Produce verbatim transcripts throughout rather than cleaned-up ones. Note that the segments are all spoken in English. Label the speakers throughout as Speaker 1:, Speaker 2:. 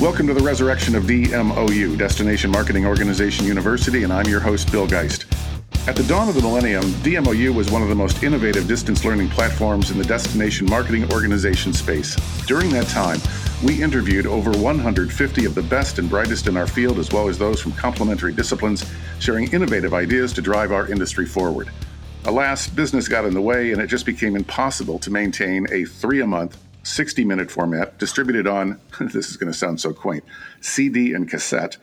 Speaker 1: Welcome to the resurrection of D M O U, Destination Marketing Organization University, and I'm your host, Bill Geist. At the dawn of the millennium, D M O U was one of the most innovative distance learning platforms in the destination marketing organization space. During that time, we interviewed over one hundred fifty of the best and brightest in our field, as well as those from complementary disciplines, sharing innovative ideas to drive our industry forward. Alas, business got in the way, and it just became impossible to maintain a three-a-month, sixty-minute format distributed on, this is going to sound so quaint, C D and cassette.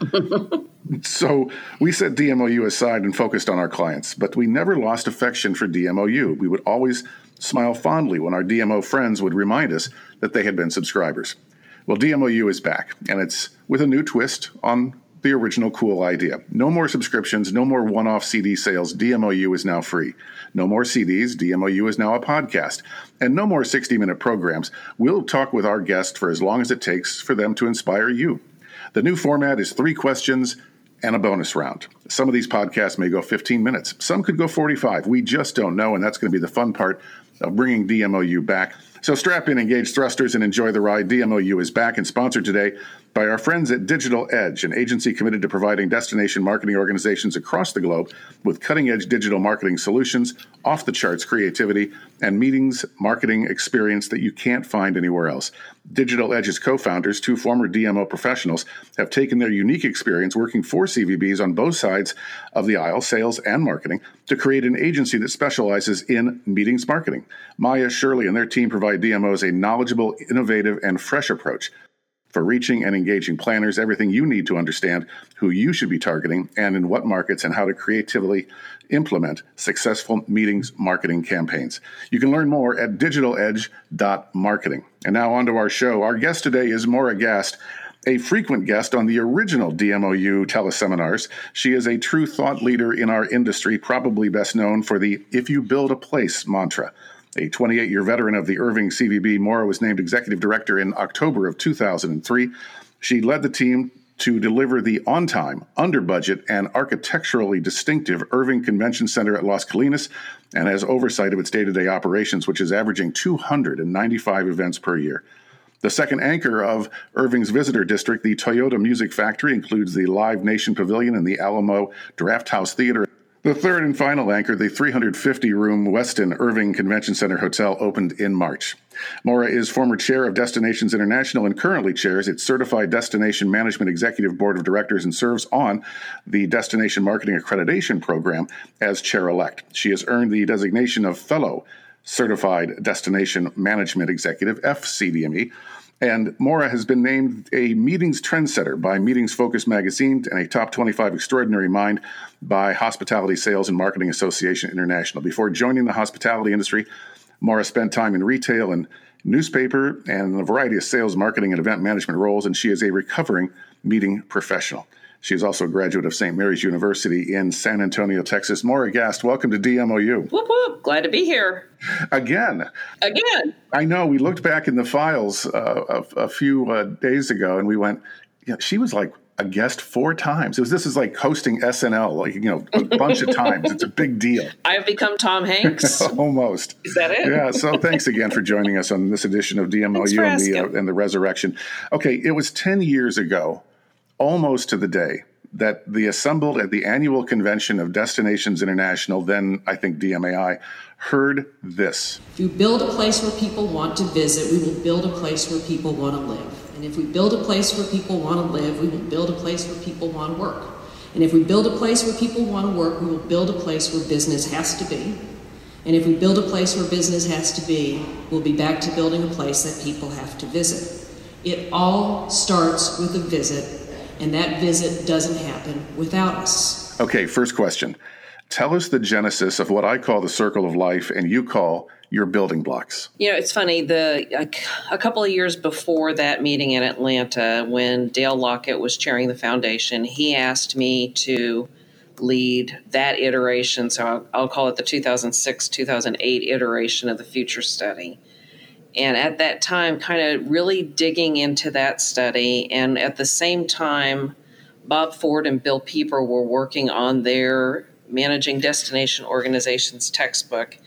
Speaker 1: So we set D M O U aside and focused on our clients, but we never lost affection for D M O U. We would always smile fondly when our D M O friends would remind us that they had been subscribers. Well, D M O U is back, and it's with a new twist on the original cool idea. No more subscriptions, no more one-off C D sales. D M O U is now free. No more C Ds. D M O U is now a podcast. And no more sixty-minute programs. We'll talk with our guests for as long as it takes for them to inspire you. The new format is three questions and a bonus round. Some of these podcasts may go fifteen minutes. Some could go forty-five. We just don't know, and that's going to be the fun part of bringing D M O U back. So strap in, engage thrusters, and enjoy the ride. D M O U is back and sponsored today by our friends at Digital Edge, an agency committed to providing destination marketing organizations across the globe with cutting-edge digital marketing solutions, off-the-charts creativity, and meetings marketing experience that you can't find anywhere else. Digital Edge's co-founders, two former D M O professionals, have taken their unique experience working for C V Bs on both sides of the aisle, sales and marketing, to create an agency that specializes in meetings marketing. Maya, Shirley, and their team provide D M Os a knowledgeable, innovative, and fresh approach for reaching and engaging planners, everything you need to understand who you should be targeting and in what markets, and how to creatively implement successful meetings marketing campaigns. You can learn more at digital edge dot marketing. And now on to our show. Our guest today is Maura Gast, a frequent guest on the original D M O U teleseminars. She is a true thought leader in our industry, probably best known for the "If You Build a Place" mantra. A twenty-eight-year veteran of the Irving C V B, Maura was named executive director in October of two thousand three. She led the team to deliver the on-time, under-budget, and architecturally distinctive Irving Convention Center at Las Colinas, and has oversight of its day-to-day operations, which is averaging two hundred ninety-five events per year. The second anchor of Irving's visitor district, the Toyota Music Factory, includes the Live Nation Pavilion and the Alamo Draft House Theater. The third and final anchor, the three hundred fifty room Westin Irving Convention Center Hotel, opened in March. Maura is former chair of Destinations International and currently chairs its Certified Destination Management Executive Board of Directors and serves on the Destination Marketing Accreditation Program as chair-elect. She has earned the designation of Fellow Certified Destination Management Executive, F C D M E, and Maura has been named a meetings trendsetter by Meetings Focus magazine and a top twenty-five extraordinary mind by Hospitality Sales and Marketing Association International. Before joining the hospitality industry, Maura spent time in retail and newspaper and a variety of sales, marketing, and event management roles, and she is a recovering meeting professional. She is also a graduate of Saint Mary's University in San Antonio, Texas. Maura Gast, welcome to D M O U.
Speaker 2: Whoop, whoop. Glad to be here.
Speaker 1: Again.
Speaker 2: Again.
Speaker 1: I know. We looked back in the files uh, a, a few uh, days ago, and we went, you know, she was like a guest four times. It was, this is like hosting S N L, like, you know, a bunch of times. It's a big deal.
Speaker 2: I've become Tom Hanks.
Speaker 1: Almost.
Speaker 2: Is that it?
Speaker 1: Yeah. So thanks again for joining us on this edition of D M O U and the, uh, and the Resurrection. Okay. It was ten years ago, almost to the day, that the assembled at the annual convention of Destinations International, then I think D M A I, heard this.
Speaker 3: If you build a place where people want to visit, we will build a place where people want to live. And if we build a place where people want to live, we will build a place where people want to work. And if we build a place where people want to work, we will build a place where business has to be. And if we build a place where business has to be, we'll be back to building a place that people have to visit. It all starts with a visit, and that visit doesn't happen without us.
Speaker 1: Okay, first question. Tell us the genesis of what I call the circle of life and you call your building blocks.
Speaker 2: You know, it's funny. The a, a couple of years before that meeting in Atlanta, when Dale Lockett was chairing the foundation, he asked me to lead that iteration. So I'll, I'll call it the two thousand six, two thousand eight iteration of the future study. And at that time, kind of really digging into that study. And at the same time, Bob Ford and Bill Pieper were working on their Managing Destination Organizations textbook.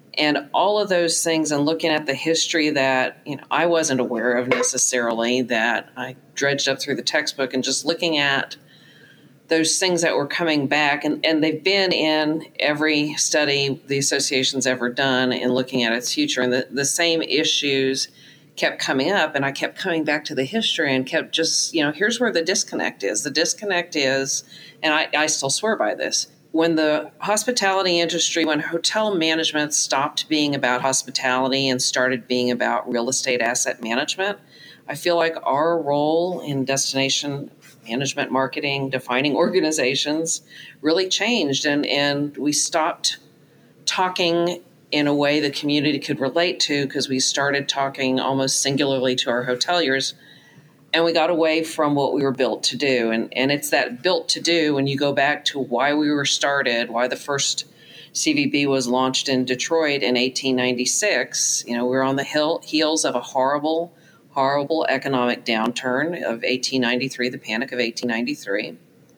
Speaker 2: And all of those things, and looking at the history that, you know, I wasn't aware of necessarily, that I dredged up through the textbook, and just looking at those things that were coming back, and, and they've been in every study the association's ever done in looking at its future. And the, the same issues kept coming up, and I kept coming back to the history and kept just, you know, here's where the disconnect is. The disconnect is, and I, I still swear by this, when the hospitality industry, when hotel management stopped being about hospitality and started being about real estate asset management, I feel like our role in destination management, marketing, defining organizations really changed. And, and we stopped talking in a way the community could relate to, because we started talking almost singularly to our hoteliers. And we got away from what we were built to do. And, and it's that built to do, when you go back to why we were started, why the first C V B was launched in Detroit in eighteen ninety-six. You know, we were on the hill, heels of a horrible, horrible economic downturn of eighteen ninety-three, the Panic of eighteen ninety-three.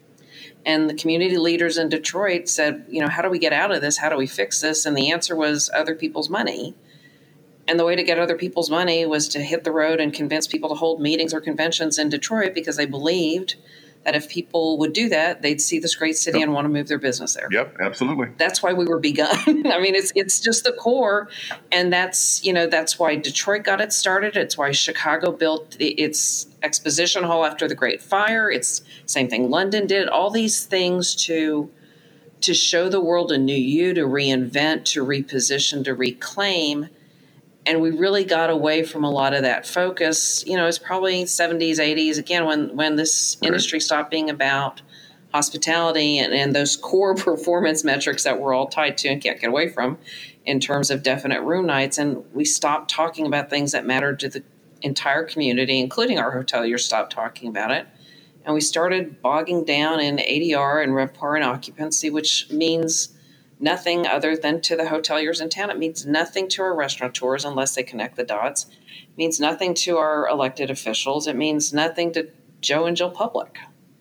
Speaker 2: And the community leaders in Detroit said, you know, how do we get out of this? How do we fix this? And the answer was other people's money. And the way to get other people's money was to hit the road and convince people to hold meetings or conventions in Detroit, because they believed that if people would do that, they'd see this great city
Speaker 1: Yep.
Speaker 2: and want to move their business there.
Speaker 1: Yep, absolutely.
Speaker 2: That's why we were begun. I mean, it's it's just the core. And that's, you know, that's why Detroit got it started. It's why Chicago built its exposition hall after the Great Fire. It's same thing London did. All these things to to show the world a new you, to reinvent, to reposition, to reclaim. And we really got away from a lot of that focus. You know, it's probably seventies, eighties, again, when, when this
Speaker 1: Right.
Speaker 2: industry stopped being about hospitality and, and those core performance metrics that we're all tied to and can't get away from in terms of definite room nights. And we stopped talking about things that mattered to the entire community, including our hoteliers stopped talking about it. And we started bogging down in A D R and RevPAR and occupancy, which means nothing other than to the hoteliers in town. It means nothing to our restaurateurs unless they connect the dots. It means nothing to our elected officials. It means nothing to Joe and Jill Public.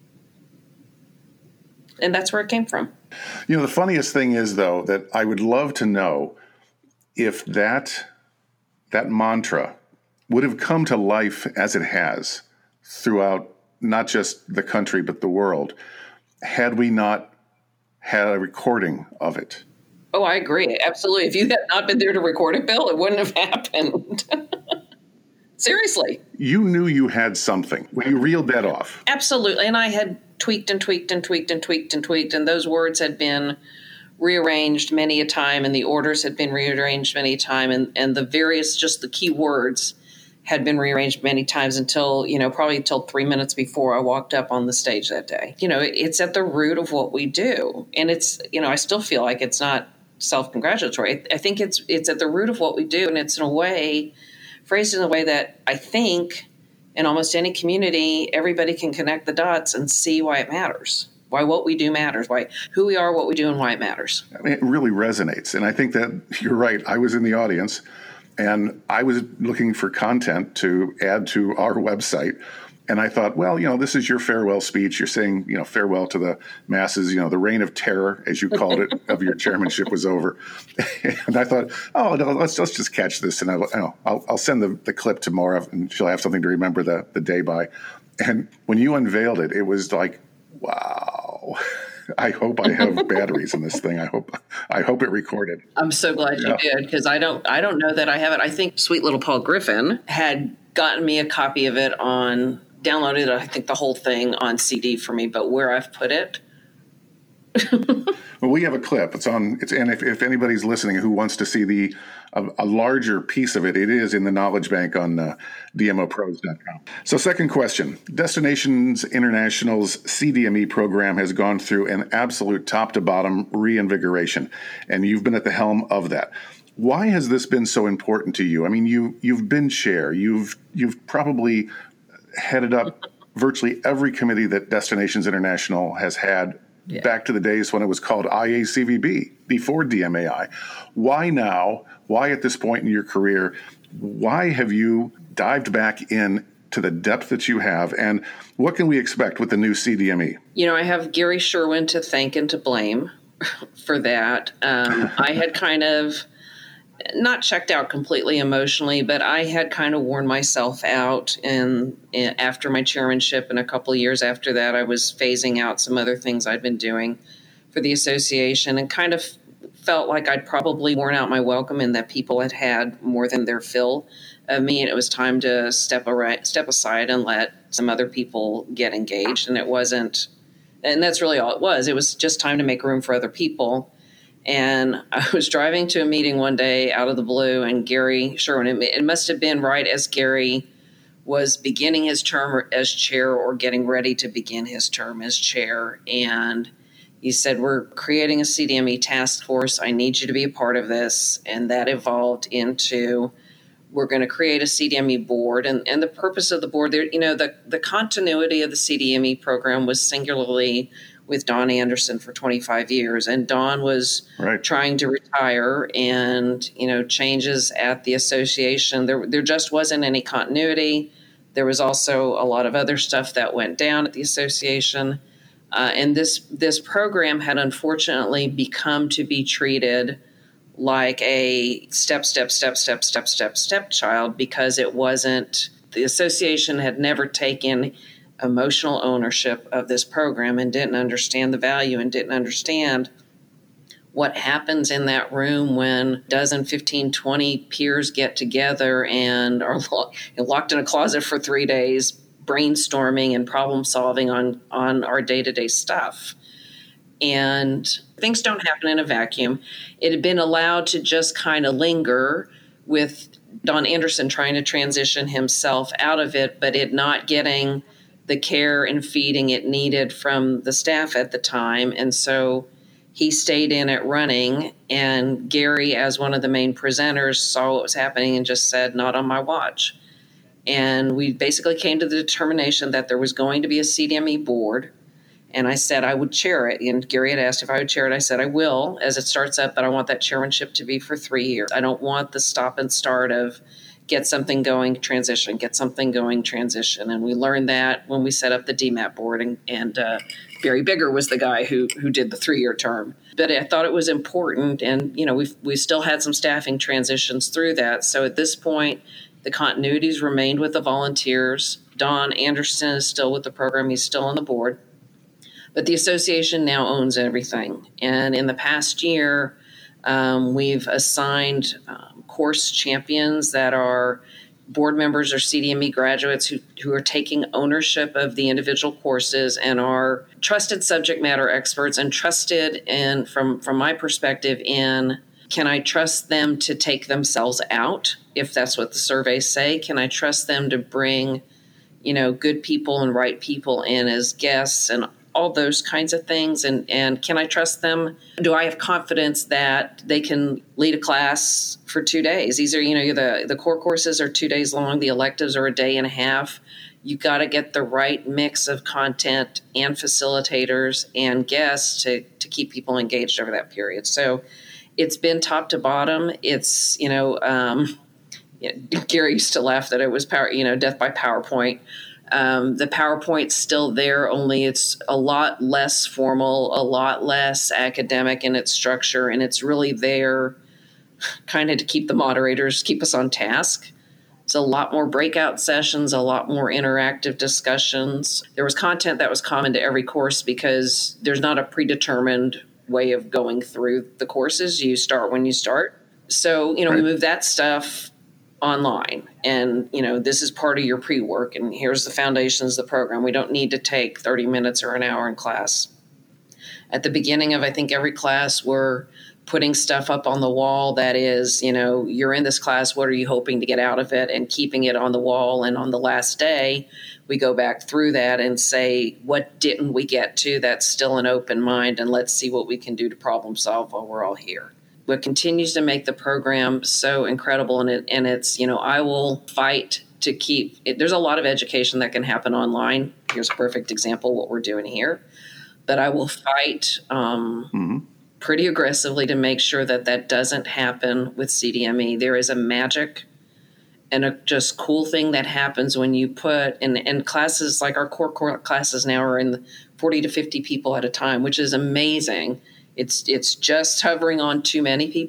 Speaker 2: And that's where it came from.
Speaker 1: You know, the funniest thing is, though, that I would love to know if that that mantra would have come to life as it has throughout not just the country, but the world, had we not had a recording of it.
Speaker 2: Oh, I agree. Absolutely. If you had not been there to record it, Bill, it wouldn't have happened. Seriously.
Speaker 1: You knew you had something when you reeled that off.
Speaker 2: Absolutely. And I had tweaked and tweaked and tweaked and tweaked and tweaked, and those words had been rearranged many a time, and the orders had been rearranged many a time, and, and the various, just the key words had been rearranged many times until, you know, probably until three minutes before I walked up on the stage that day. You know, it's at the root of what we do. And it's, you know, I still feel like it's not self-congratulatory. I think it's it's at the root of what we do. And it's in a way, phrased in a way that I think in almost any community, everybody can connect the dots and see why it matters, why what we do matters, why who we are, what we do, and why it matters.
Speaker 1: I mean, it really resonates. And I think that you're right. I was in the audience, and I was looking for content to add to our website. And I thought, well, you know, this is your farewell speech. You're saying, you know, farewell to the masses. You know, the reign of terror, as you called it, of your chairmanship was over. And I thought, oh, no, let's let's just catch this, and I'll I'll, I'll, I'll send the, the clip to Maura, and she'll have something to remember the the day by. And when you unveiled it, it was like, wow. I hope I have batteries in this thing. I hope I hope it recorded.
Speaker 2: I'm so glad
Speaker 1: Yeah.
Speaker 2: you did, because I don't I don't know that I have it. I think sweet little Paul Griffin had gotten me a copy of it on downloaded I think the whole thing on C D for me, but where I've put it.
Speaker 1: Well, we have a clip. It's on. It's and if, if anybody's listening who wants to see the a, a larger piece of it, it is in the knowledge bank on uh, D M O pros dot com. So, second question: Destinations International's C D M E program has gone through an absolute top to bottom reinvigoration, and you've been at the helm of that. Why has this been so important to you? I mean, you you've been chair. You've you've probably headed up virtually every committee that Destinations International has had. Yeah. Back to the days when it was called I A C V B, before D M A I. Why now? Why at this point in your career? Why have you dived back in to the depth that you have? And what can we expect with the new C D M E?
Speaker 2: You know, I have Gary Sherwin to thank and to blame for that. Um, I had kind of not checked out completely emotionally, but I had kind of worn myself out. And, and after my chairmanship and a couple of years after that, I was phasing out some other things I'd been doing for the association and kind of felt like I'd probably worn out my welcome and that people had had more than their fill of me. And it was time to step, ar- step aside and let some other people get engaged. And it wasn't, and that's really all it was. It was just time to make room for other people. And I was driving to a meeting one day out of the blue, and Gary Sherwin, it, it must have been right as Gary was beginning his term as chair or getting ready to begin his term as chair. And he said, we're creating a C D M E task force. I need you to be a part of this. And that evolved into, we're going to create a C D M E board. And, and the purpose of the board, there, you know, the, the continuity of the C D M E program was singularly with Don Anderson for twenty-five years. And Don was right. trying to retire, and, you know, changes at the association. There, there just wasn't any continuity. There was also a lot of other stuff that went down at the association. Uh, and this, this program had unfortunately become to be treated like a step, step, step, step, step, step, step child, because it wasn't, the association had never taken emotional ownership of this program and didn't understand the value and didn't understand what happens in that room when a dozen, fifteen, twenty peers get together and are lo- locked in a closet for three days, brainstorming and problem solving on, on our day-to-day stuff. And things don't happen in a vacuum. It had been allowed to just kind of linger with Don Anderson trying to transition himself out of it, but it not getting the care and feeding it needed from the staff at the time. And so he stayed in it running, and Gary, as one of the main presenters, saw what was happening and just said, not on my watch. And we basically came to the determination that there was going to be a C D M E board. And I said I would chair it. And Gary had asked if I would chair it. I said I will as it starts up, but I want that chairmanship to be for three years. I don't want the stop and start of get something going, transition, get something going, transition. And we learned that when we set up the D M A P board, and, and uh, Barry Bigger was the guy who who did the three-year term. But I thought it was important, and, you know, we've, we still had some staffing transitions through that. So at this point, the continuities remained with the volunteers. Don Anderson is still with the program. He's still on the board. But the association now owns everything. And in the past year, um, we've assigned um, course champions that are board members or C D M E graduates who, who are taking ownership of the individual courses and are trusted subject matter experts and trusted, and from, from my perspective, in can I trust them to take themselves out, if that's what the surveys say? Can I trust them to bring, you know, good people and right people in as guests and all those kinds of things? And, and can I trust them? Do I have confidence that they can lead a class for two days? These are, you know, the, the core courses are two days long. The electives are a day and a half. You got to get the right mix of content and facilitators and guests to, to keep people engaged over that period. So it's been top to bottom. It's, you know, um, yeah, Gary used to laugh that it was power, you know, death by PowerPoint. Um, the PowerPoint's still there, only it's a lot less formal, a lot less academic in its structure, and it's really there kind of to keep the moderators, keep us on task. It's a lot more breakout sessions, a lot more interactive discussions. There was content that was common to every course because there's not a predetermined way of going through the courses. You start when you start. So, you know, we move that stuff online, and, you know, this is part of your pre-work, and here's the foundations of the program. We don't need to take thirty minutes or an hour in class. At the beginning of, I think, every class, we're putting stuff up on the wall that is, you know, you're in this class, what are you hoping to get out of it, and keeping it on the wall. And on the last day, we go back through that and say, what didn't we get to? That's still an open mind, and let's see what we can do to problem solve while we're all here. What continues to make the program so incredible, and it, and it's, you know, I will fight to keep it. There's a lot of education that can happen online. Here's a perfect example of what we're doing here. But I will fight um, mm-hmm. pretty aggressively to make sure that that doesn't happen with C D M E. There is a magic and a just cool thing that happens when you put in, in classes like our core, core classes now are in forty to fifty people at a time, which is amazing. It's it's just hovering on too many people.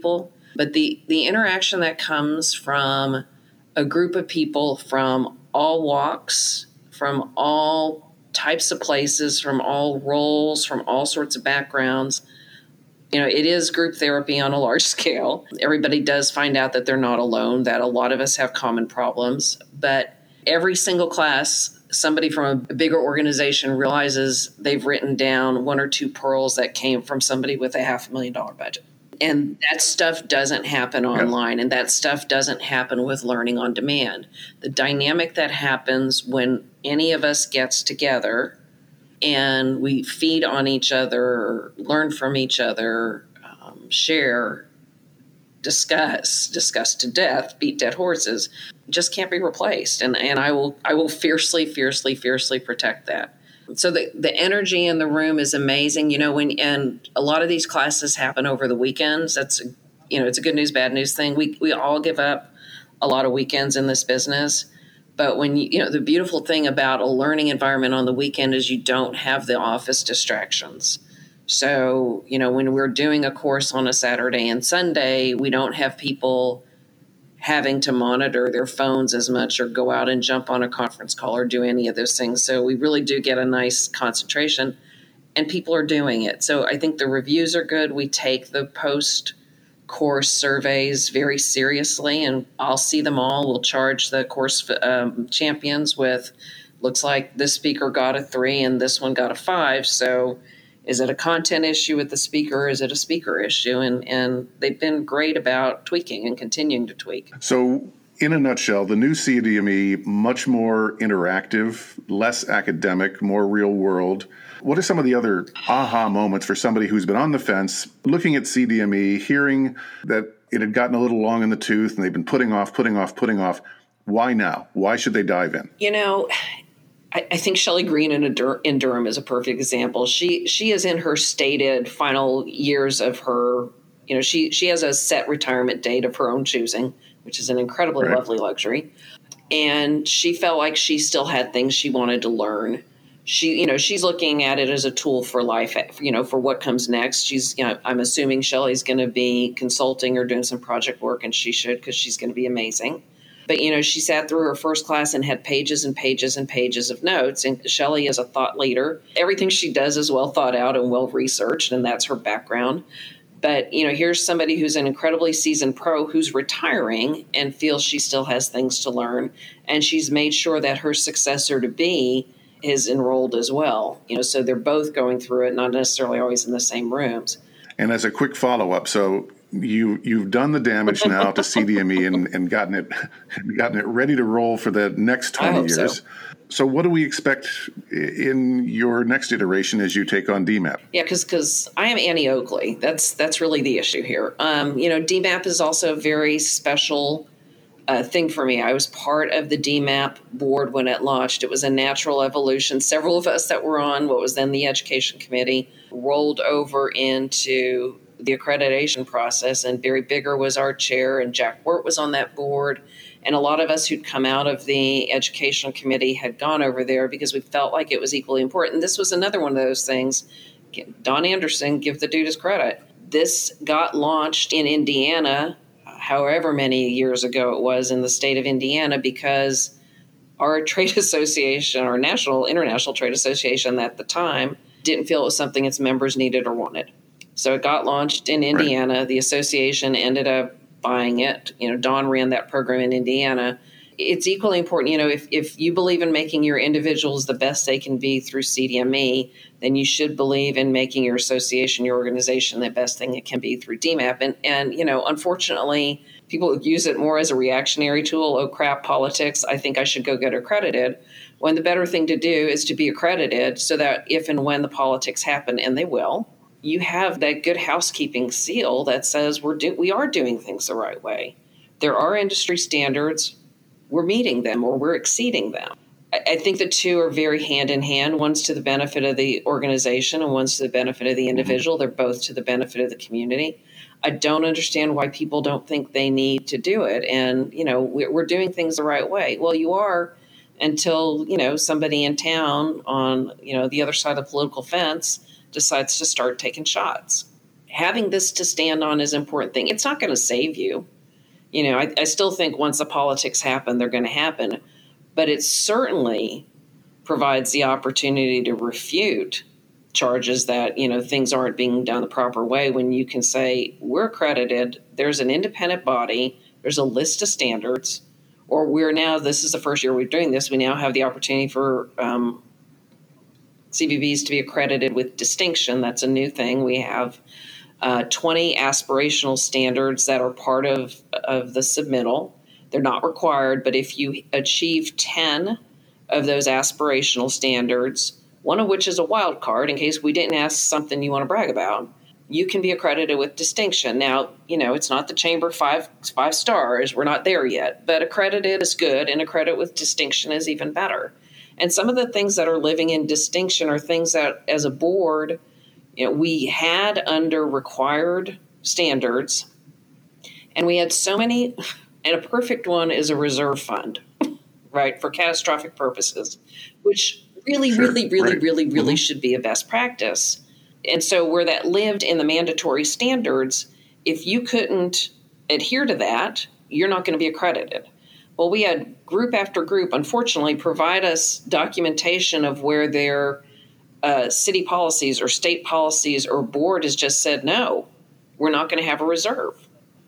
Speaker 2: But the, the interaction that comes from a group of people from all walks, from all types of places, from all roles, from all sorts of backgrounds, you know, it is group therapy on a large scale. Everybody does find out that they're not alone, that a lot of us have common problems. But every single class, somebody from a bigger organization realizes they've written down one or two pearls that came from somebody with a half a million dollar budget. And that stuff doesn't happen online, and that stuff doesn't happen with learning on demand. The dynamic that happens when any of us gets together and we feed on each other, learn from each other, um, share, discuss, discuss to death, beat dead horses, just can't be replaced. And and I will I will fiercely, fiercely, fiercely protect that. So the, the energy in the room is amazing. You know, when and a lot of these classes happen over the weekends. That's, you know, it's a good news, bad news thing. We we all give up a lot of weekends in this business. But when you, you know, the beautiful thing about a learning environment on the weekend is you don't have the office distractions. So, you know, when we're doing a course on a Saturday and Sunday, we don't have people having to monitor their phones as much or go out and jump on a conference call or do any of those things. So we really do get a nice concentration, and people are doing it. So I think the reviews are good. We take the post course surveys very seriously, and I'll see them all. We'll charge the course um, champions with, looks like this speaker got a three and this one got a five. So is it a content issue with the speaker? Or is it a speaker issue? And, and they've been great about tweaking and continuing to tweak.
Speaker 1: So in a nutshell, the new C D M E, much more interactive, less academic, more real world. What are some of the other aha moments for somebody who's been on the fence, looking at C D M E, hearing that it had gotten a little long in the tooth and they've been putting off, putting off, putting off? Why now? Why should they dive in?
Speaker 2: You know, I, I think Shelley Green in, Dur- in Durham is a perfect example. She she is in her stated final years of her, you know, she, she has a set retirement date of her own choosing, which is an incredibly
Speaker 1: right.
Speaker 2: lovely luxury. And she felt like she still had things she wanted to learn. She, you know, she's looking at it as a tool for life, you know, for what comes next. She's, you know, I'm assuming Shelley's going to be consulting or doing some project work, and she should, because she's going to be amazing. But, you know, she sat through her first class and had pages and pages and pages of notes. And Shelley is a thought leader. Everything she does is well thought out and well researched, and that's her background. But, you know, here's somebody who's an incredibly seasoned pro who's retiring and feels she still has things to learn. And she's made sure that her successor to be is enrolled as well. You know, so they're both going through it, not necessarily always in the same rooms.
Speaker 1: And as a quick follow-up, so you, you've done the damage now to C D M E and, and gotten it gotten it ready to roll for the next twenty years. So. so what do we expect in your next iteration as you take on D MAP?
Speaker 2: Yeah, because because I am Annie Oakley. That's that's really the issue here. Um, you know, D MAP is also a very special uh, thing for me. I was part of the D MAP board when it launched. It was a natural evolution. Several of us that were on what was then the Education Committee rolled over into the accreditation process, and Barry Bigger was our chair, and Jack Wirt was on that board. And a lot of us who'd come out of the Educational Committee had gone over there because we felt like it was equally important. This was another one of those things. Don Anderson, give the dude his credit. This got launched in Indiana, however many years ago it was, in the state of Indiana, because our trade association, our national, international trade association at the time, didn't feel it was something its members needed or wanted. So it got launched in Indiana. Right. The association ended up buying it. You know, Don ran that program in Indiana. It's equally important, you know, if, if you believe in making your individuals the best they can be through C D M E, then you should believe in making your association, your organization, the best thing it can be through D MAP. And, and you know, unfortunately, people use it more as a reactionary tool. Oh, crap, politics. I think I should go get accredited. When the better thing to do is to be accredited so that if and when the politics happen, and they will, you have that good housekeeping seal that says we're do- we are doing things the right way. There are industry standards. We're meeting them or we're exceeding them. I, I think the two are very hand in hand. One's to the benefit of the organization and one's to the benefit of the individual. Mm-hmm. They're both to the benefit of the community. I don't understand why people don't think they need to do it. And, you know, we're, we're doing things the right way. Well, you are until, you know, somebody in town on, you know, the other side of the political fence decides to start taking shots. having this to stand on is an important thing. It's not going to save you. You know, I, I still think once the politics happen, they're going to happen. But it certainly provides the opportunity to refute charges that, you know, things aren't being done the proper way when you can say, we're accredited, there's an independent body, there's a list of standards, or we're now, this is the first year we're doing this, we now have the opportunity for um, C V Bs to be accredited with distinction. That's a new thing. We have uh, twenty aspirational standards that are part of, of the submittal. They're not required, but if you achieve ten of those aspirational standards, one of which is a wild card in case we didn't ask something you want to brag about, you can be accredited with distinction. Now, you know, it's not the Chamber five five stars. We're not there yet, but accredited is good, and accredited with distinction is even better. And some of the things that are living in distinction are things that, as a board, you know, we had under required standards, and we had so many, and a perfect one is a reserve fund, right, for catastrophic purposes, which really, sure, really, really, right. really, really mm-hmm. should be a best practice. And so where that lived in the mandatory standards, if you couldn't adhere to that, you're not going to be accredited. Well, we had group after group, unfortunately, provide us documentation of where their uh, city policies or state policies or board has just said, no, we're not going to have a reserve.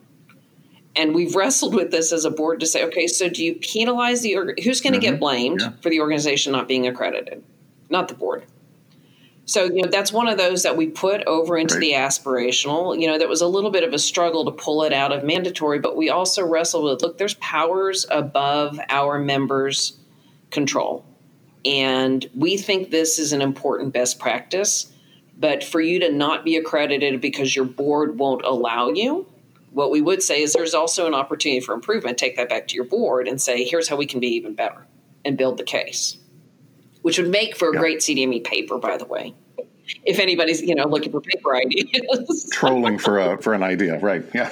Speaker 2: And we've wrestled with this as a board to say, okay, so do you penalize the, or who's going to mm-hmm. get blamed yeah. for the organization not being accredited? Not the board. So, you know, that's one of those that we put over into right. the aspirational. You know, that was a little bit of a struggle to pull it out of mandatory, but we also wrestled with, look, there's powers above our members' control. And we think this is an important best practice. But for you to not be accredited because your board won't allow you, what we would say is there's also an opportunity for improvement. Take that back to your board and say, here's how we can be even better and build the case, which would make for a yeah. great C D M E paper, by the way, if anybody's, you know, looking for paper ideas.
Speaker 1: Trolling for a, for an idea, right, yeah.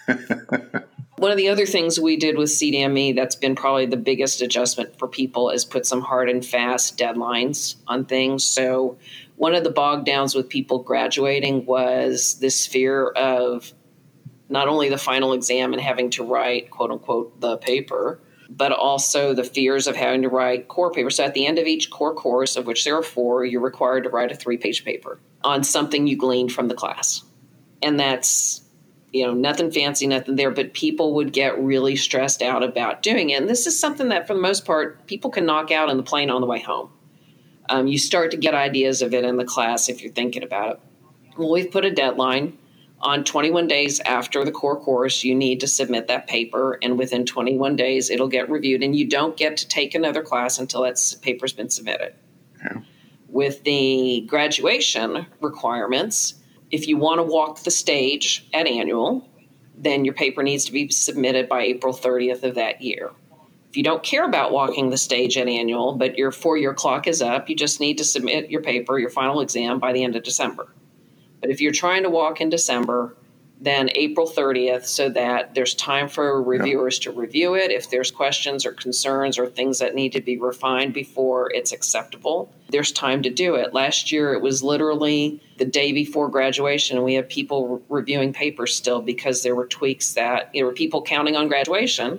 Speaker 2: One of the other things we did with C D M E that's been probably the biggest adjustment for people is put some hard and fast deadlines on things. So one of the bog downs with people graduating was this fear of not only the final exam and having to write, quote unquote, the paper, but also the fears of having to write core papers. So at the end of each core course, of which there are four, you're required to write a three-page paper on something you gleaned from the class. And that's, you know, nothing fancy, nothing there, but people would get really stressed out about doing it. And this is something that, for the most part, people can knock out on the plane on the way home. Um, you start to get ideas of it in the class if you're thinking about it. Well, we've put a deadline. On twenty-one days after the core course, you need to submit that paper, and within twenty-one days, it'll get reviewed, and you don't get to take another class until that paper's been submitted. Yeah. With the graduation requirements, if you want to walk the stage at annual, then your paper needs to be submitted by April thirtieth of that year. If you don't care about walking the stage at annual, but your four-year clock is up, you just need to submit your paper, your final exam, by the end of December. But if you're trying to walk in December, then April thirtieth, so that there's time for reviewers yeah. to review it. If there's questions or concerns or things that need to be refined before it's acceptable, there's time to do it. Last year, it was literally the day before graduation, and we had people re- reviewing papers still because there were tweaks that, you know, were people counting on graduation.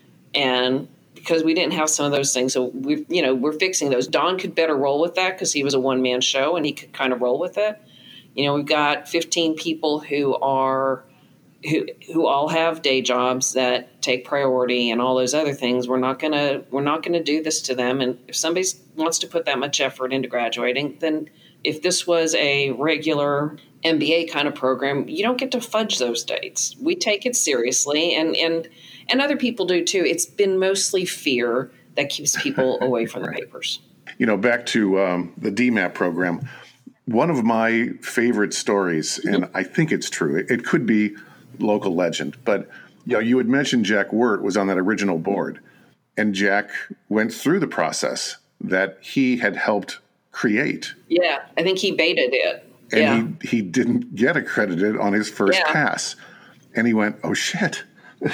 Speaker 2: And because we didn't have some of those things, so we, you know, we're fixing those. Don could better roll with that because he was a one-man show and he could kind of roll with it. You know, we've got fifteen people who are who who all have day jobs that take priority and all those other things. We're not gonna we're not gonna do this to them. And if somebody wants to put that much effort into graduating, then if this was a regular M B A kind of program, you don't get to fudge those dates. We take it seriously, and and and other people do too. It's been mostly fear that keeps people away from right. the papers.
Speaker 1: You know, back to um, the D MAP program. One of my favorite stories, and I think it's true, it, it could be local legend, but you know, you had mentioned Jack Wirt was on that original board, and Jack went through the process that he had helped create.
Speaker 2: Yeah, I think he baited it.
Speaker 1: And
Speaker 2: yeah.
Speaker 1: he, he didn't get accredited on his first
Speaker 2: yeah.
Speaker 1: pass. And he went, oh, shit.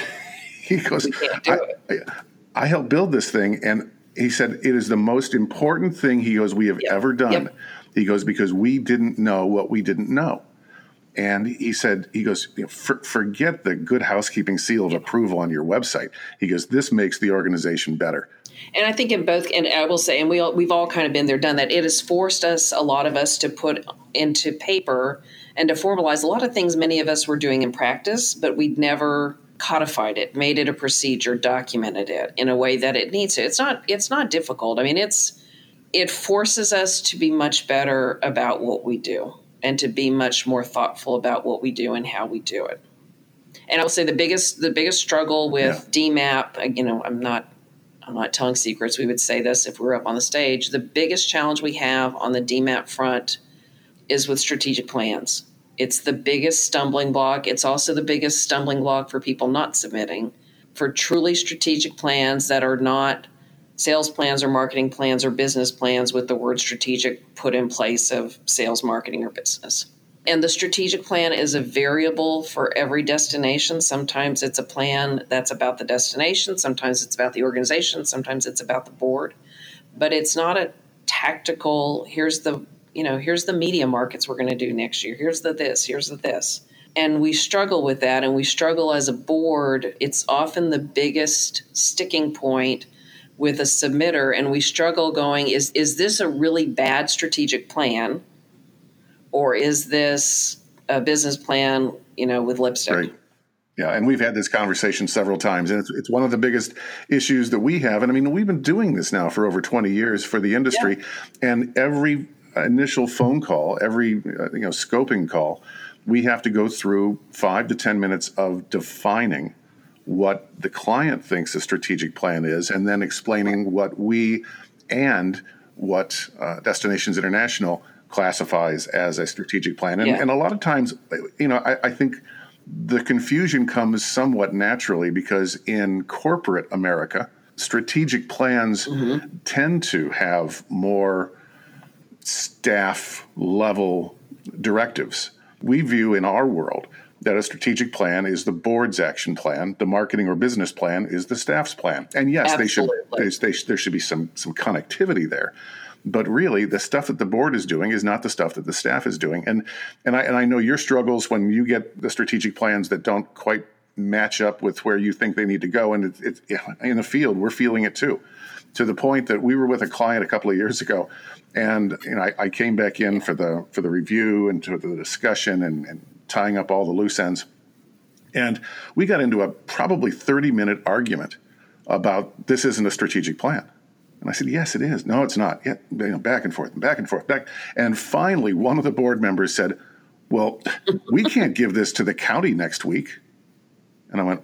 Speaker 1: He goes, I, I, I helped build this thing, and he said, it is the most important thing, he goes, we have
Speaker 2: yep.
Speaker 1: ever done.
Speaker 2: Yep.
Speaker 1: He goes, because we didn't know what we didn't know. And he said, he goes, you know, for, forget the good housekeeping seal of approval on your website. He goes, this makes the organization better.
Speaker 2: And I think in both, and I will say, and we all, we've all kind of been there, done that. It has forced us, a lot of us, to put into paper and to formalize a lot of things many of us were doing in practice, but we'd never codified it, made it a procedure, documented it in a way that it needs to. It's not, it's not difficult. I mean, it's, it forces us to be much better about what we do and to be much more thoughtful about what we do and how we do it. And I will say the biggest, the biggest struggle with yeah. D MAP, you know, I'm not, I'm not telling secrets. We would say this if we were up on the stage. The biggest challenge we have on the D MAP front is with strategic plans. It's the biggest stumbling block. It's also the biggest stumbling block for people not submitting for truly strategic plans that are not sales plans or marketing plans or business plans with the word strategic put in place of sales, marketing, or business. And the strategic plan is a variable for every destination. Sometimes it's a plan that's about the destination. Sometimes it's about the organization. Sometimes it's about the board. But it's not a tactical, here's the, you know, here's the media markets we're going to do next year. Here's the this, here's the this. And we struggle with that. And we struggle as a board. It's often the biggest sticking point with a submitter. And we struggle going, is, is this a really bad strategic plan? Or is this a business plan, you know, with lipstick?
Speaker 1: Right. Yeah, and we've had this conversation several times, and it's, it's one of the biggest issues that we have. And I mean, we've been doing this now for over twenty years for the industry, yeah. and every initial phone call, every uh, you know scoping call, we have to go through five to ten minutes of defining what the client thinks a strategic plan is, and then explaining what we and what uh, Destinations International classifies as a strategic plan. And,
Speaker 2: yeah.
Speaker 1: and a lot of times, you know, I, I think the confusion comes somewhat naturally because in corporate America, strategic plans mm-hmm. tend to have more staff level directives. We view in our world that a strategic plan is the board's action plan, the marketing or business plan is the staff's plan. And yes,
Speaker 2: Absolutely.
Speaker 1: they should they, they, there should be some some connectivity there. But really, the stuff that the board is doing is not the stuff that the staff is doing. And and I and I know your struggles when you get the strategic plans that don't quite match up with where you think they need to go. And it's it, it, in the field, we're feeling it too, to the point that we were with a client a couple of years ago, and you know, I, I came back in for the for the review and to the discussion and, and tying up all the loose ends, and we got into a probably thirty minute argument about this isn't a strategic plan. And I said, yes, it is. No, it's not. Yeah, you know, back and forth and back and forth. back. And finally, one of the board members said, well, we can't give this to the county next week. And I went,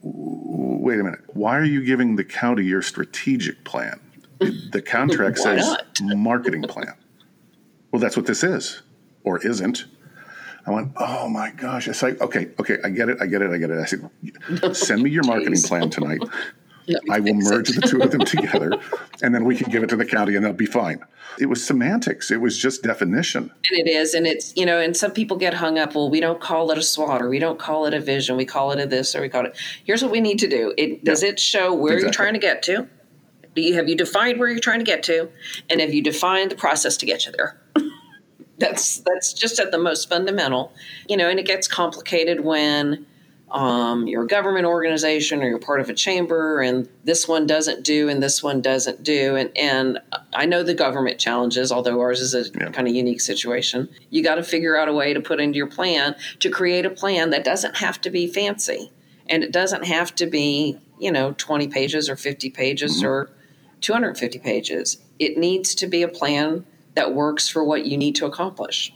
Speaker 1: wait a minute. Why are you giving the county your strategic plan? The contract says not? marketing plan. Well, that's what this is, or isn't. I went, oh, my gosh. It's like, okay, okay, I get it, I get it, I get it. I said, send me your marketing Jeez. plan tonight. I will merge the two of them together, and then we can give it to the county, and they'll be fine. It was semantics. It was just definition.
Speaker 2: And it is, and it's, you know, and some people get hung up, well, we don't call it a SWOT, or we don't call it a vision, we call it a this, or we call it, here's what we need to do. It, does yeah. it show where exactly. you're trying to get to? Do you, have you defined where you're trying to get to? And have you defined the process to get you there? that's that's just at the most fundamental, you know, and it gets complicated when Um, you're a government organization or you're part of a chamber and this one doesn't do and this one doesn't do. And, and I know the government challenges, although ours is a yeah. kind of unique situation. You got to figure out a way to put into your plan to create a plan that doesn't have to be fancy. And it doesn't have to be, you know, twenty pages or fifty pages mm-hmm. or two hundred fifty pages. It needs to be a plan that works for what you need to accomplish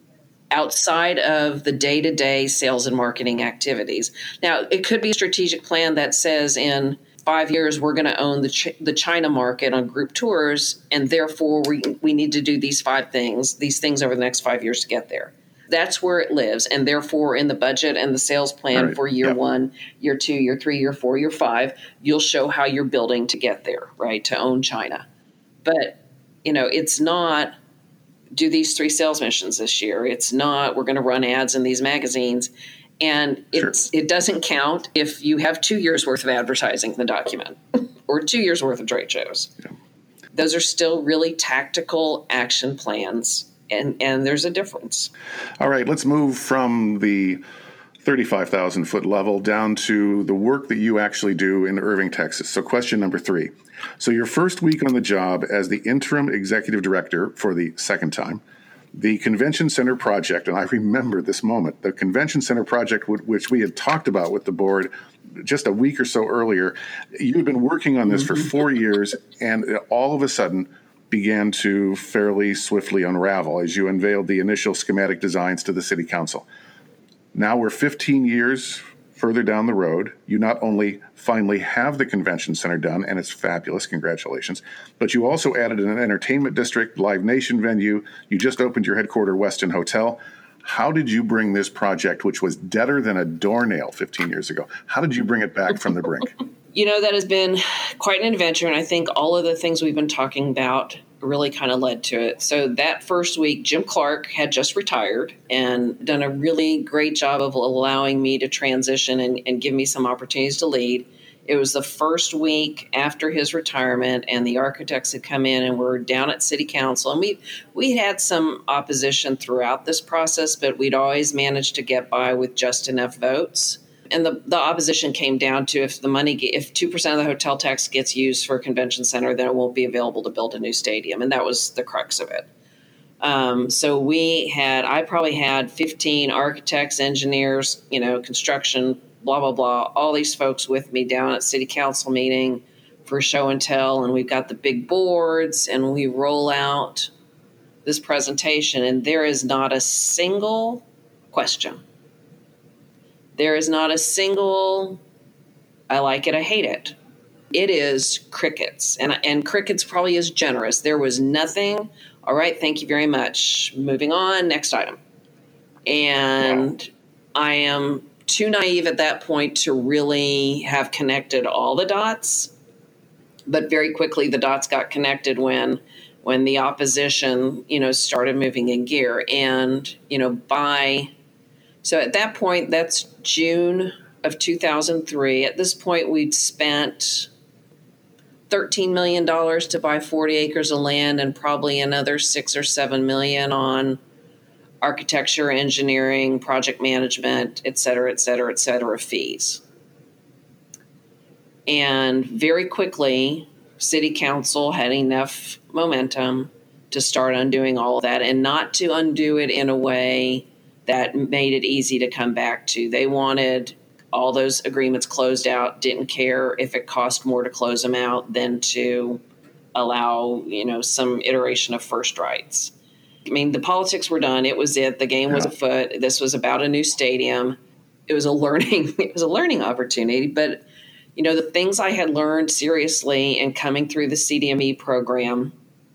Speaker 2: outside of the day-to-day sales and marketing activities. Now, it could be a strategic plan that says in five years, we're going to own the Ch- the China market on group tours, and therefore we, we need to do these five things, these things over the next five years to get there. That's where it lives, and therefore in the budget and the sales plan right. for year yep. one, year two, year three, year four, year five, you'll show how you're building to get there, right, to own China. But, you know, it's not do these three sales missions this year. It's not, we're going to run ads in these magazines. And it's, sure. it doesn't count if you have two years worth of advertising in the document or two years worth of trade shows. Yeah. Those are still really tactical action plans And, and there's a difference.
Speaker 1: All right, let's move from the thirty-five thousand foot level down to the work that you actually do in Irving, Texas. So question number three. So your first week on the job as the interim executive director for the second time, the Convention Center project, and I remember this moment, the Convention Center project, which we had talked about with the board just a week or so earlier, you had been working on this for four years, and it all of a sudden began to fairly swiftly unravel as you unveiled the initial schematic designs to the City Council. Now we're fifteen years further down the road. You not only finally have the Convention Center done, and it's fabulous, congratulations, but you also added an entertainment district, Live Nation venue. You just opened your headquarter Westin Hotel. How did you bring this project, which was deader than a doornail fifteen years ago, how did you bring it back from the brink?
Speaker 2: You know, that has been quite an adventure, and I think all of the things we've been talking about really kind of led to it. So that first week, Jim Clark had just retired and done a really great job of allowing me to transition and, and give me some opportunities to lead. It was the first week after his retirement, and the architects had come in and were down at City Council. And we we had some opposition throughout this process, but we'd always managed to get by with just enough votes. And the, the opposition came down to if the money, if two percent of the hotel tax gets used for a convention center, then it won't be available to build a new stadium. And that was the crux of it. Um, so we had, I probably had fifteen architects, engineers, you know, construction, blah, blah, blah, all these folks with me down at City Council meeting for show and tell. And we've got the big boards and we roll out this presentation, and there is not a single question. There is not a single, I like it, I hate it. It is crickets, and and crickets probably is generous. There was nothing. All right, thank you very much. Moving on, next item. And wow. I am too naive at that point to really have connected all the dots, but very quickly the dots got connected when when the opposition, you know, started moving in gear. And, you know, by... So at that point, that's June of two thousand three. At this point, we'd spent thirteen million dollars to buy forty acres of land and probably another six or seven million on architecture, engineering, project management, et cetera, et cetera, et cetera, fees. And very quickly, City Council had enough momentum to start undoing all of that, and not to undo it in a way that made it easy to come back to. They wanted all those agreements closed out, didn't care if it cost more to close them out than to allow, you know, some iteration of first rights. I mean, the politics were done. It was it. The game was afoot. This was about a new stadium. It was a learning, it was a learning opportunity. But, you know, the things I had learned seriously in coming through the C D M E program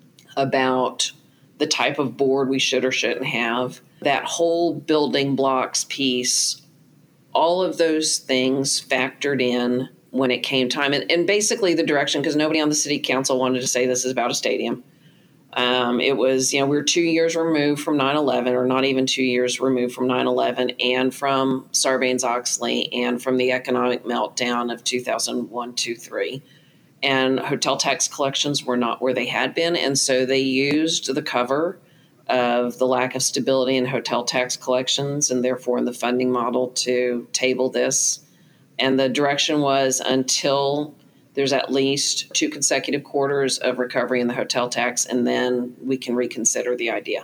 Speaker 2: about the type of board we should or shouldn't have, that whole building blocks piece, all of those things factored in when it came time. And, and basically the direction, because nobody on the City Council wanted to say this is about a stadium. Um, it was, you know, we were two years removed from nine eleven, or not even two years removed from nine eleven, and from Sarbanes-Oxley, and from the economic meltdown of two thousand one, two, three. And hotel tax collections were not where they had been. And so they used the cover of the lack of stability in hotel tax collections, and therefore in the funding model, to table this. And the direction was until there's at least two consecutive quarters of recovery in the hotel tax, and then we can reconsider the idea.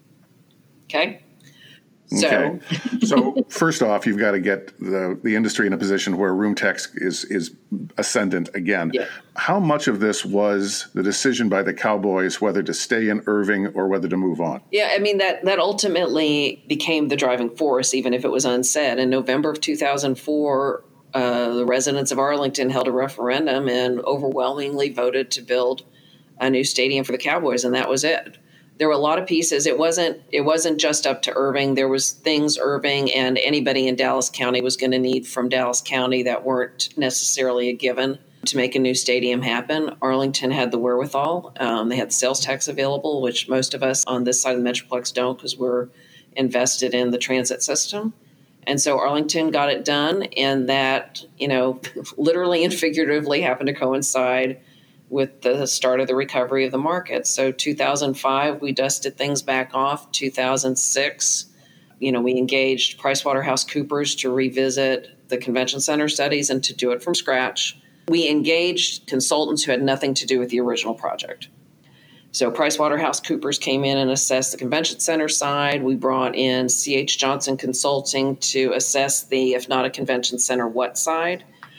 Speaker 2: Okay? So,
Speaker 1: okay. So first off, you've got to get the, the industry in a position where room tax is is ascendant again.
Speaker 2: Yeah.
Speaker 1: How much of this was the decision by the Cowboys whether to stay in Irving or whether to move on?
Speaker 2: Yeah, I mean, that, that ultimately became the driving force, even if it was unsaid. In November of two thousand four, uh, the residents of Arlington held a referendum and overwhelmingly voted to build a new stadium for the Cowboys, and that was it. There were a lot of pieces. It wasn't it wasn't just up to Irving. There was things Irving and anybody in Dallas County was going to need from Dallas County that weren't necessarily a given to make a new stadium happen. Arlington had the wherewithal. Um, they had the sales tax available, which most of us on this side of the Metroplex don't, because we're invested in the transit system. And so Arlington got it done, and that, you know, literally and figuratively happened to coincide with the start of the recovery of the market. So two thousand five, we dusted things back off. two thousand six, you know, we engaged PricewaterhouseCoopers to revisit the convention center studies and to do it from scratch. We engaged consultants who had nothing to do with the original project. So PricewaterhouseCoopers came in and assessed the convention center side. We brought in C H. Johnson Consulting to assess the, if not a convention center, what side.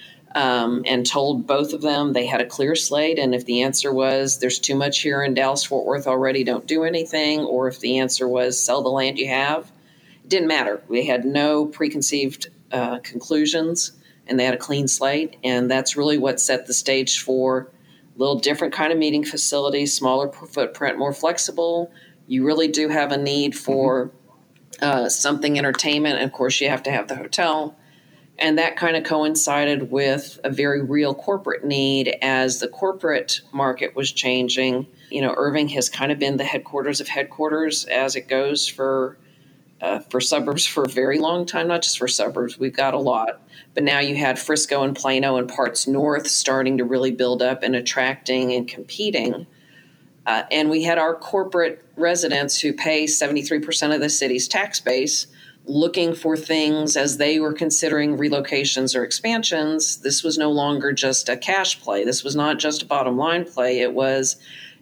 Speaker 2: Um, and told both of them they had a clear slate. And if the answer was there's too much here in Dallas-Fort Worth already, don't do anything, or if the answer was sell the land you have, it didn't matter. We had no preconceived uh, conclusions, and they had a clean slate. And that's really what set the stage for a little different kind of meeting facility, smaller footprint, more flexible. You really do have a need for uh, something entertainment. And of course, you have to have the hotel. And that kind of coincided with a very real corporate need as the corporate market was changing. You know, Irving has kind of been the headquarters of headquarters as it goes for uh, for suburbs for a very long time, not just for suburbs. We've got a lot. But now you had Frisco and Plano and parts north starting to really build up and attracting and competing. Uh, and we had our corporate residents who pay seventy-three percent of the city's tax base looking for things as they were considering relocations or expansions. This was no longer just a cash play. This was not just a bottom line play. It was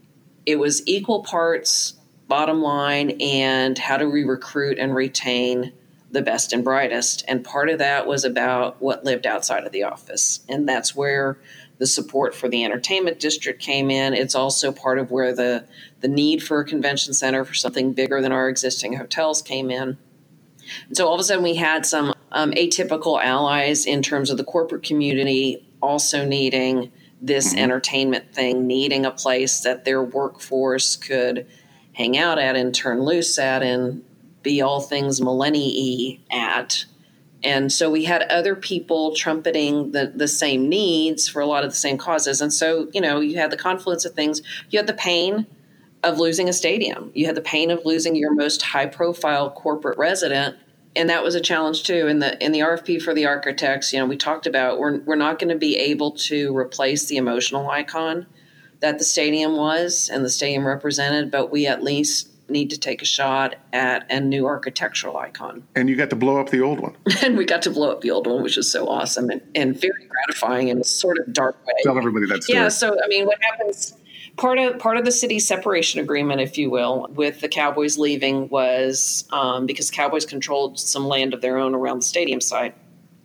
Speaker 2: it was equal parts bottom line and how do we recruit and retain the best and brightest. And part of that was about what lived outside of the office. And that's where the support for the entertainment district came in. It's also part of where the, the need for a convention center for something bigger than our existing hotels came in. And so all of a sudden we had some um, atypical allies in terms of the corporate community also needing this mm-hmm. entertainment thing, needing a place that their workforce could hang out at and turn loose at and be all things millennia-y at. And so we had other people trumpeting the, the same needs for a lot of the same causes. And so, you know, you had the confluence of things. You had the pain of losing a stadium. You had the pain of losing your most high-profile corporate resident, and that was a challenge too. In the in the R F P for the architects, you know, we talked about we're we're not going to be able to replace the emotional icon that the stadium was and the stadium represented, but we at least need to take a shot at a new architectural icon.
Speaker 1: And you got to blow up the old one.
Speaker 2: And we got to blow up the old one, which is so awesome and, and very gratifying in a sort of dark way.
Speaker 1: Tell everybody that story.
Speaker 2: Yeah, so I mean, what happens? Part of part of the city's separation agreement, if you will, with the Cowboys leaving was um, because Cowboys controlled some land of their own around the stadium site,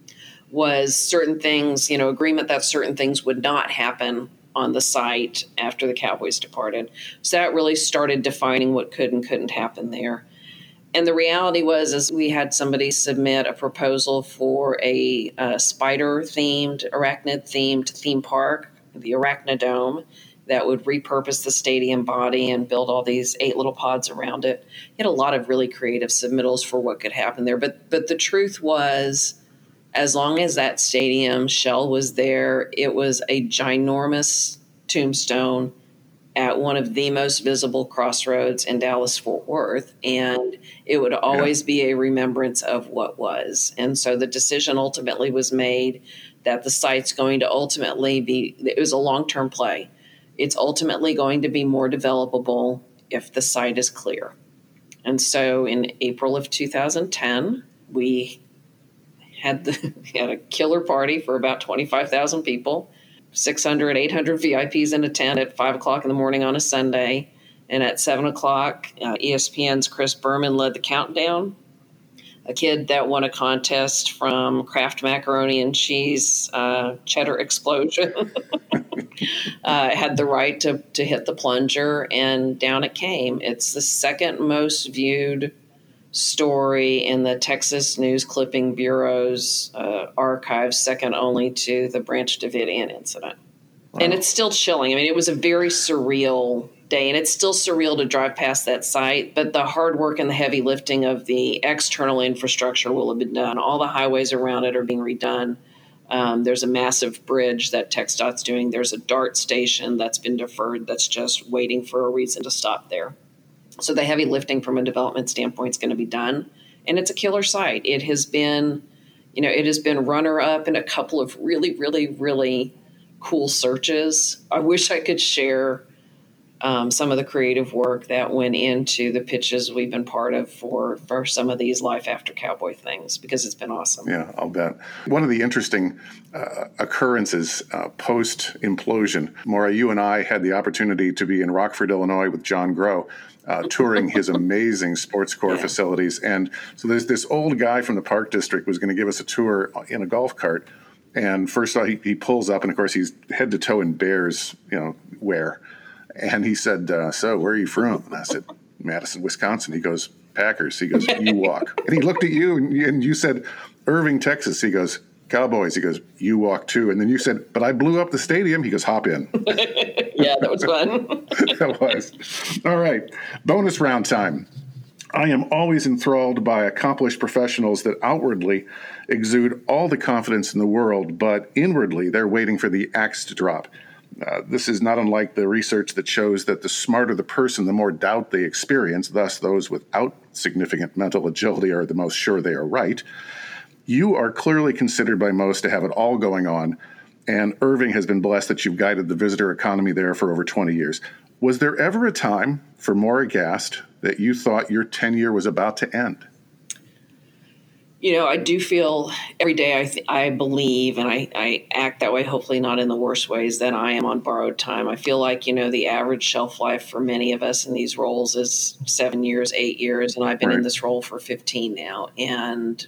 Speaker 2: was certain things, you know, agreement that certain things would not happen on the site after the Cowboys departed. So that really started defining what could and couldn't happen there. And the reality was is we had somebody submit a proposal for a uh, spider-themed, arachnid-themed theme park, the Arachnidome, that would repurpose the stadium body and build all these eight little pods around it. You had a lot of really creative submittals for what could happen there. But but the truth was, as long as that stadium shell was there, it was a ginormous tombstone at one of the most visible crossroads in Dallas-Fort Worth. And it would always yeah. be a remembrance of what was. And so the decision ultimately was made that the site's going to ultimately be, it was a long-term play. It's ultimately going to be more developable if the site is clear. And so in April of two thousand ten, we had, the, we had a killer party for about twenty-five thousand people, six hundred, eight hundred V I Ps in a tent at five o'clock in the morning on a Sunday. And at seven o'clock, uh, E S P N's Chris Berman led the countdown. A kid that won a contest from Kraft Macaroni and Cheese uh, Cheddar Explosion uh, had the right to, to hit the plunger, and down it came. It's the second most viewed story in the Texas News Clipping Bureau's uh, archives, second only to the Branch Davidian incident. Wow. And it's still chilling. I mean, it was a very surreal day, and it's still surreal to drive past that site, but the hard work and the heavy lifting of the external infrastructure will have been done. All the highways around it are being redone. Um, there's a massive bridge that TxDOT's doing. There's a DART station that's been deferred that's just waiting for a reason to stop there. So the heavy lifting from a development standpoint is going to be done, and it's a killer site. It has been, you know, it has been runner-up in a couple of really, really, really cool searches. I wish I could share um, some of the creative work that went into the pitches we've been part of for, for some of these Life After Cowboy things, because it's been awesome.
Speaker 1: Yeah, I'll bet. One of the interesting uh, occurrences uh, post-implosion, Maura, you and I had the opportunity to be in Rockford, Illinois with John Groh, uh, touring his amazing sports core yeah. facilities. And so there's this old guy from the Park District was going to give us a tour in a golf cart. And first of all, he, he pulls up, and of course, he's head to toe in Bears, you know, wear. And he said, uh, so where are you from? And I said, Madison, Wisconsin. He goes, Packers. He goes, you walk. And he looked at you, and, and you said, Irving, Texas. He goes, Cowboys. He goes, you walk too. And then you said, but I blew up the stadium. He goes, hop in.
Speaker 2: Yeah, that was fun.
Speaker 1: That was. All right. Bonus round time. I am always enthralled by accomplished professionals that outwardly exude all the confidence in the world, but inwardly they're waiting for the axe to drop. Uh, this is not unlike the research that shows that the smarter the person, the more doubt they experience. Thus, those without significant mental agility are the most sure they are right. You are clearly considered by most to have it all going on, and Irving has been blessed that you've guided the visitor economy there for over twenty years. Was there ever a time for Maura Gast that you thought your tenure was about to end?
Speaker 2: You know, I do feel every day I th- I believe, and I, I act that way, hopefully not in the worst ways, that I am on borrowed time. I feel like, you know, the average shelf life for many of us in these roles is seven years, eight years, and I've been right. in this role for fifteen now. And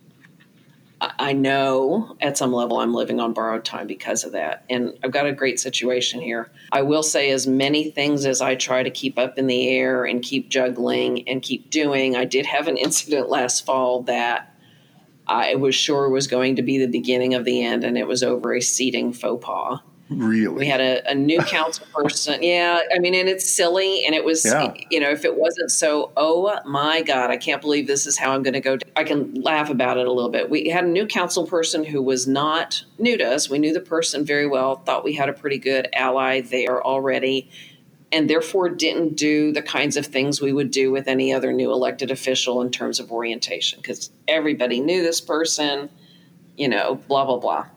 Speaker 2: I, I know at some level I'm living on borrowed time because of that. And I've got a great situation here. I will say, as many things as I try to keep up in the air and keep juggling and keep doing, I did have an incident last fall that I was sure was going to be the beginning of the end, and it was over a seating faux pas.
Speaker 1: Really?
Speaker 2: We had a, a new council person. Yeah. I mean, and it's silly. And it was, yeah. you know, if it wasn't so, oh my God, I can't believe this is how I'm going to go. I can laugh about it a little bit. We had a new council person who was not new to us. We knew the person very well, thought we had a pretty good ally there already, and therefore didn't do the kinds of things we would do with any other new elected official in terms of orientation, because everybody knew this person, you know, blah, blah, blah.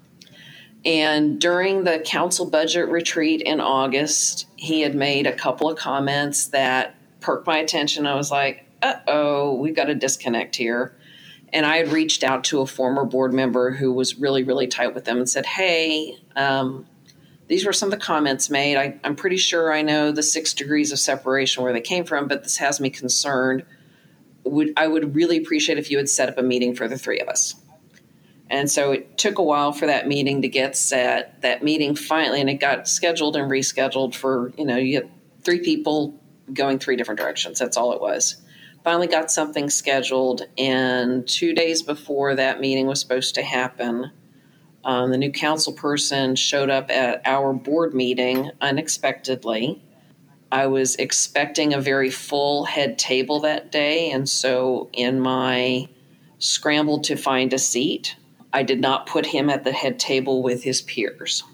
Speaker 2: And during the council budget retreat in August, he had made a couple of comments that perked my attention. I was like, uh-oh, we've got a disconnect here. And I had reached out to a former board member who was really, really tight with them and said, hey, um, these were some of the comments made. I, I'm pretty sure I know the six degrees of separation where they came from, but this has me concerned. Would I would really appreciate if you would set up a meeting for the three of us. And so it took a while for that meeting to get set. That meeting finally, and it got scheduled and rescheduled for, you know, you get three people going three different directions. That's all it was. Finally got something scheduled. And two days before that meeting was supposed to happen, um, the new council person showed up at our board meeting unexpectedly. I was expecting a very full head table that day. And so in my scramble to find a seat, I did not put him at the head table with his peers.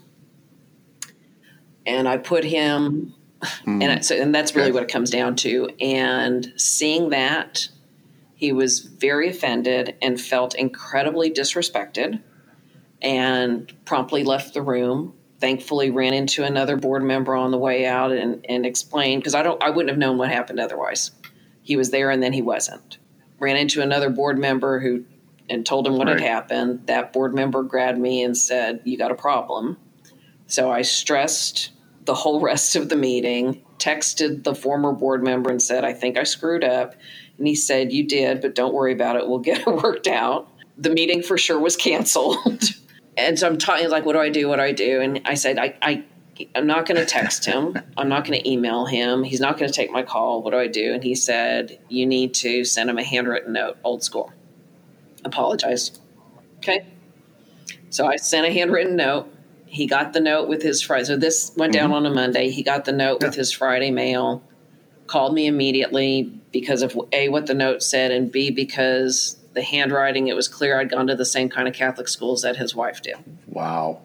Speaker 2: And I put him, mm. and, I, so, and that's really what it comes down to. And seeing that, he was very offended and felt incredibly disrespected and promptly left the room. Thankfully ran into another board member on the way out and, and explained, because I don't, I wouldn't have known what happened otherwise. He was there and then he wasn't. Ran into another board member who and told him what right. had happened. That board member grabbed me and said, you got a problem. So I stressed the whole rest of the meeting, texted the former board member and said, I think I screwed up. And he said, you did, but don't worry about it. We'll get it worked out. The meeting for sure was canceled. And so I'm talking like, what do I do? What do I do? And I said, I, I, I'm not going to text him. I'm not going to email him. He's not going to take my call. What do I do? And he said, you need to send him a handwritten note, old school. Apologized. Okay. So I sent a handwritten note. He got the note with his Friday. So this went down mm-hmm. on a Monday. He got the note yeah. with his Friday mail, called me immediately because of A, what the note said, and B, because the handwriting, it was clear I'd gone to the same kind of Catholic schools that his wife did.
Speaker 1: Wow.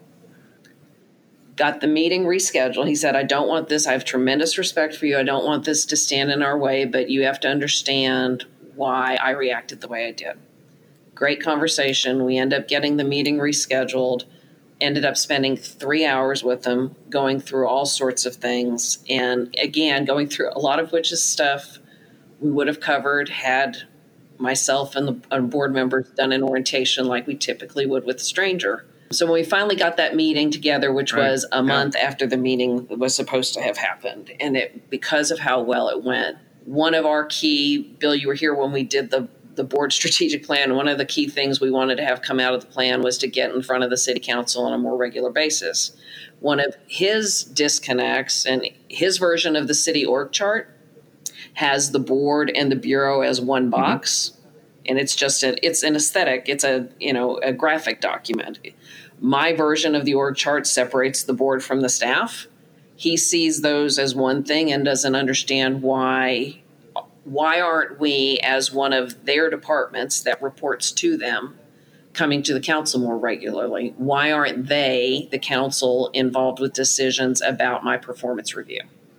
Speaker 2: Got the meeting rescheduled. He said, I don't want this. I have tremendous respect for you. I don't want this to stand in our way, but you have to understand why I reacted the way I did. Great conversation. We end up getting the meeting rescheduled. ended up spending three hours with them, going through all sorts of things. And again, going through a lot of which is stuff we would have covered had myself and the and board members done an orientation like we typically would with a stranger. So when we finally got that meeting together, which right. was a yeah. month after the meeting was supposed to have happened, and it because of how well it went, one of our key, Bill, you were here when we did the the board strategic plan. One of the key things we wanted to have come out of the plan was to get in front of the city council on a more regular basis. One of his disconnects and his version of the city org chart has the board and the bureau as one box. Mm-hmm. And it's just a, it's an aesthetic. It's a, you know, a graphic document. My version of the org chart separates the board from the staff. He sees those as one thing and doesn't understand why Why aren't we, as one of their departments that reports to them, coming to the council more regularly? Why aren't they, the council, involved with decisions about my performance review?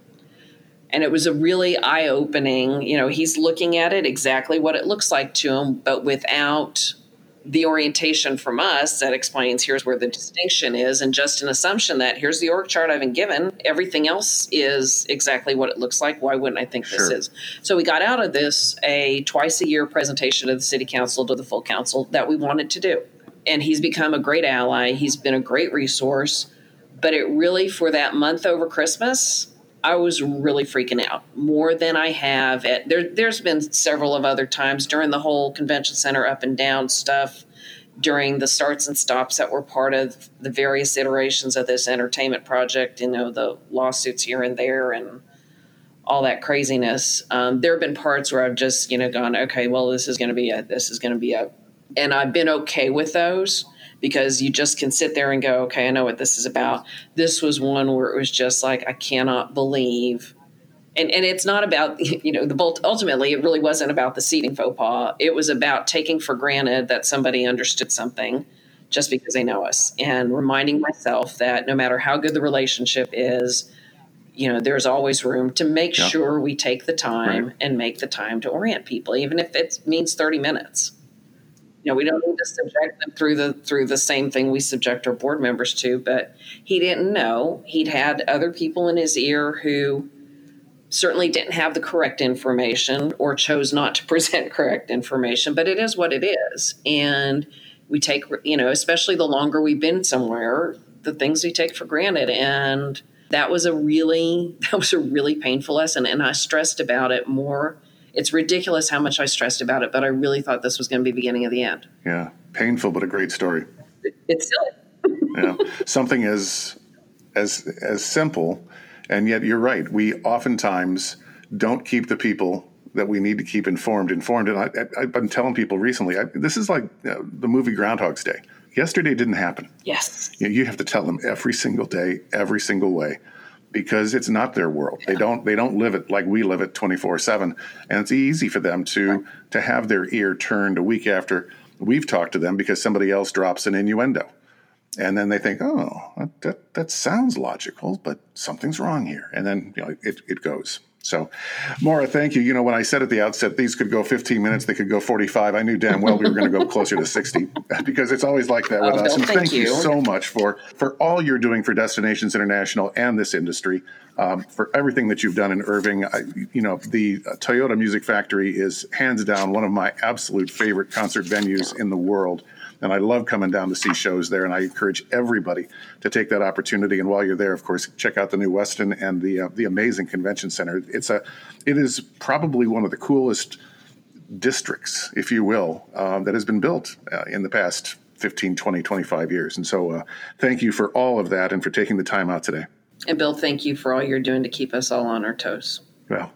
Speaker 2: And it was a really eye-opening, you know, he's looking at it exactly what it looks like to him, but without the orientation from us that explains here's where the distinction is, and just an assumption that here's the org chart I've been given. Everything else is exactly what it looks like. Why wouldn't I think
Speaker 1: Sure.
Speaker 2: this is? So we got out of this a twice a year presentation to the city council, to the full council, that we wanted to do. And he's become a great ally. He's been a great resource. But it really, for that month over Christmas, I was really freaking out more than I have at there. There's been several of other times during the whole convention center up and down stuff, during the starts and stops that were part of the various iterations of this entertainment project, you know, the lawsuits here and there and all that craziness. Um, there have been parts where I've just, you know, gone, okay, well, this is going to be a, this is going to be a, and I've been okay with those. Because you just can sit there and go, okay, I know what this is about. This was one where it was just like, I cannot believe. And and it's not about, you know, the bolt. Ultimately, it really wasn't about the seating faux pas. It was about taking for granted that somebody understood something just because they know us. And reminding myself that no matter how good the relationship is, you know, there's always room to make yeah. sure we take the time right. and make the time to orient people, even if it means thirty minutes. You know, we don't need to subject them through the through the same thing we subject our board members to, but he didn't know. He'd had other people in his ear who certainly didn't have the correct information or chose not to present correct information, but it is what it is. And we take, you know, especially the longer we've been somewhere, the things we take for granted. And that was a really, that was a really painful lesson. And I stressed about it more. It's ridiculous how much I stressed about it, but I really thought this was going to be the beginning of the end.
Speaker 1: Yeah, painful, but a great story.
Speaker 2: It's silly.
Speaker 1: Yeah, something as as as simple, and yet you're right. We oftentimes don't keep the people that we need to keep informed informed. And I, I, I've been telling people recently, I, this is like uh, the movie Groundhog's Day. Yesterday didn't happen.
Speaker 2: Yes.
Speaker 1: You know, you have to tell them every single day, every single way. Because it's not their world. Yeah. They don't they don't live it like we live it twenty-four seven. And it's easy for them to right. to have their ear turned a week after we've talked to them because somebody else drops an innuendo. And then they think, oh, that that, that sounds logical, but something's wrong here. And then you know, it, it goes. So, Maura, thank you. You know, when I said at the outset, these could go fifteen minutes, they could go forty-five, I knew damn well we were going to go closer to sixty because it's always like that with oh, us. And thank, thank you. you so much for, for all you're doing for Destinations International and this industry, um, for everything that you've done in Irving. I, you know, the uh, Toyota Music Factory is hands down one of my absolute favorite concert venues in the world. And I love coming down to see shows there, and I encourage everybody to take that opportunity. And while you're there, of course, check out the new Westin and the uh, the amazing convention center. It's a, it is probably one of the coolest districts, if you will, uh, that has been built uh, in the past fifteen, twenty, twenty-five years. And so uh, thank you for all of that and for taking the time out today.
Speaker 2: And Bill, thank you for all you're doing to keep us all on our toes.
Speaker 1: Well,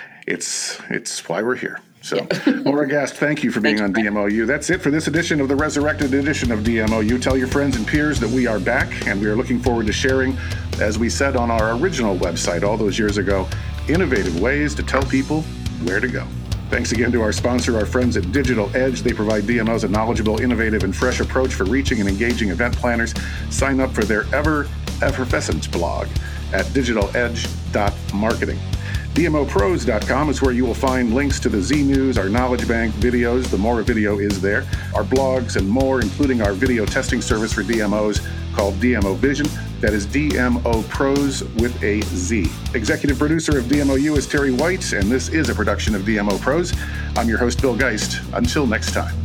Speaker 1: it's it's why we're here. So, Maura Gast, thank you for being on D M O U. That's it for this edition of the resurrected edition of D M O U. Tell your friends and peers that we are back, and we are looking forward to sharing, as we said on our original website all those years ago, innovative ways to tell people where to go. Thanks again to our sponsor, our friends at Digital Edge. They provide D M Os a knowledgeable, innovative, and fresh approach for reaching and engaging event planners. Sign up for their ever effervescent blog at digital edge dot marketing. D M O pros dot com is where you will find links to the Z News, our Knowledge Bank videos. The Maura video is there. Our blogs and more, including our video testing service for D M Os, called D M O Vision. That is D M O Pros with a Z. Executive producer of D M O U is Terry White, and this is a production of D M O Pros. I'm your host, Bill Geist. Until next time.